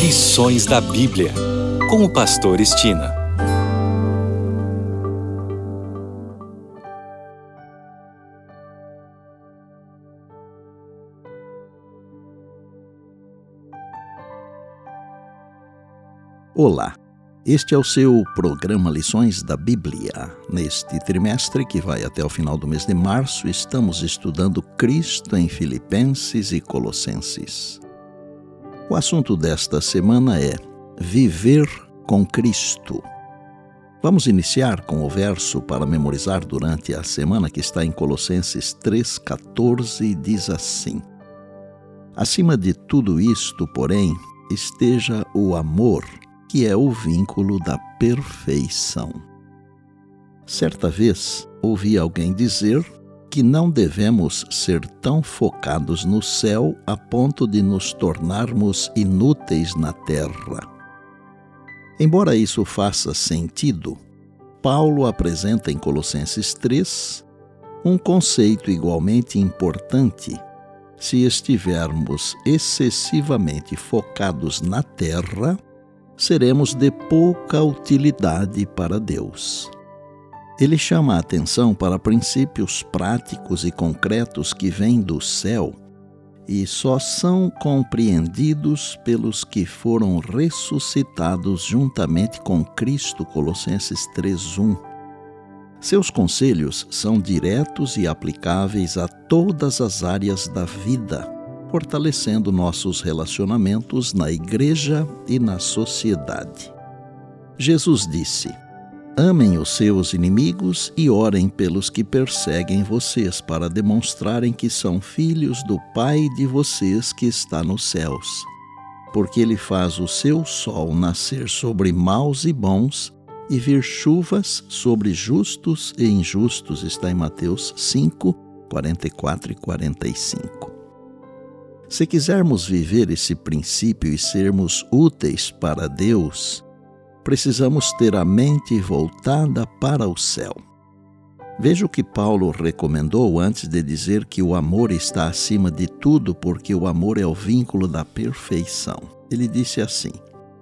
Lições da Bíblia, com o pastor Estina. Olá, este é o seu programa Lições da Bíblia. Neste trimestre, que vai até o final do mês de março, estamos estudando Cristo em Filipenses e Colossenses. O assunto desta semana é Viver com Cristo. Vamos iniciar com o verso para memorizar durante a semana, que está em Colossenses 3,14 e diz assim: Acima de tudo isto, porém, esteja o amor, que é o vínculo da perfeição. Certa vez, ouvi alguém dizer que não devemos ser tão focados no céu a ponto de nos tornarmos inúteis na terra. Embora isso faça sentido, Paulo apresenta em Colossenses 3 um conceito igualmente importante se estivermos excessivamente focados na terra, seremos de pouca utilidade para Deus. Ele chama a atenção para princípios práticos e concretos que vêm do céu e só são compreendidos pelos que foram ressuscitados juntamente com Cristo, Colossenses 3:1. Seus conselhos são diretos e aplicáveis a todas as áreas da vida, fortalecendo nossos relacionamentos na igreja e na sociedade. Jesus disse: Amem os seus inimigos e orem pelos que perseguem vocês, para demonstrarem que são filhos do Pai de vocês que está nos céus. Porque Ele faz o seu sol nascer sobre maus e bons e vir chuvas sobre justos e injustos. Está em Mateus 5, 44 e 45. Se quisermos viver esse princípio e sermos úteis para Deus, precisamos ter a mente voltada para o céu. Veja o que Paulo recomendou antes de dizer que o amor está acima de tudo, porque o amor é o vínculo da perfeição. Ele disse assim: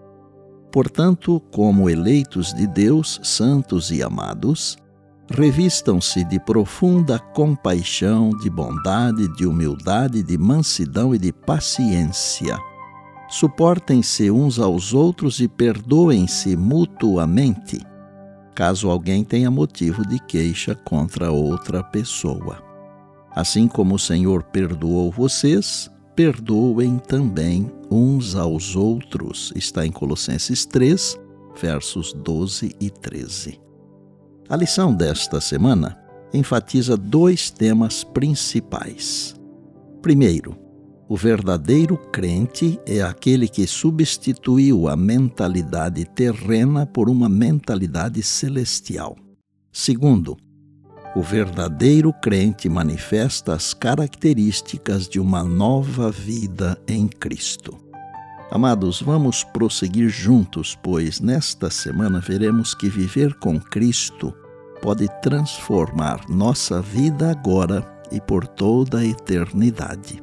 Portanto, como eleitos de Deus, santos e amados, revistam-se de profunda compaixão, de bondade, de humildade, de mansidão e de paciência. Suportem-se uns aos outros e perdoem-se mutuamente, caso alguém tenha motivo de queixa contra outra pessoa. Assim como o Senhor perdoou vocês, perdoem também uns aos outros. Está em Colossenses 3, versos 12 e 13. A lição desta semana enfatiza dois temas principais. Primeiro, o verdadeiro crente é aquele que substituiu a mentalidade terrena por uma mentalidade celestial. Segundo, o verdadeiro crente manifesta as características de uma nova vida em Cristo. Amados, vamos prosseguir juntos, pois nesta semana veremos que viver com Cristo pode transformar nossa vida agora e por toda a eternidade.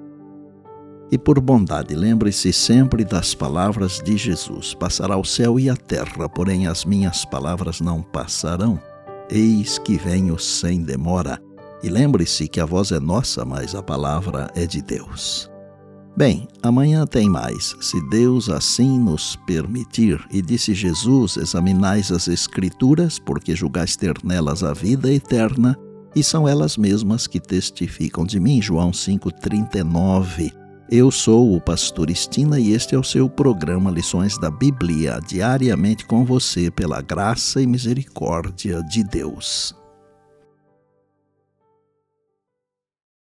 E por bondade, lembre-se sempre das palavras de Jesus: Passará o céu e a terra, porém as minhas palavras não passarão. Eis que venho sem demora. E lembre-se que a voz é nossa, mas a palavra é de Deus. Bem, amanhã tem mais, se Deus assim nos permitir. E disse Jesus: Examinais as Escrituras, porque julgais ter nelas a vida eterna, e são elas mesmas que testificam de mim. João 5,39. Eu sou o pastor Estina e este é o seu programa Lições da Bíblia, diariamente com você pela graça e misericórdia de Deus.